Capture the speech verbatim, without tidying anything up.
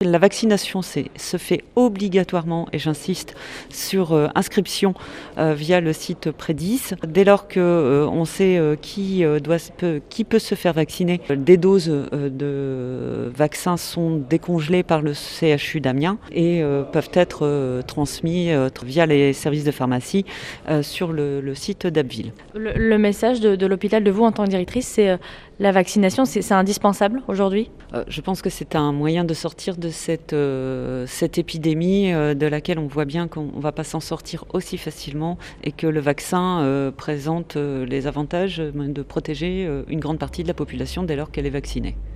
La vaccination c'est, se fait obligatoirement, et j'insiste, sur euh, inscription euh, via le site Prédis. Dès lors qu'on euh, sait euh, qui, euh, doit, peut, qui peut se faire vacciner, des doses euh, de vaccins sont décongelées par le C H U d'Amiens et euh, peuvent être euh, transmis euh, via les services de pharmacie euh, sur le, le site d'Abbeville. Le, le message de, de l'hôpital de vous en tant que directrice, c'est euh, la vaccination, c'est, c'est indispensable aujourd'hui ? euh, Je pense que c'est un moyen de sortir de cette, euh, cette épidémie euh, de laquelle on voit bien qu'on ne va pas s'en sortir aussi facilement et que le vaccin euh, présente euh, les avantages de protéger euh, une grande partie de la population dès lors qu'elle est vaccinée.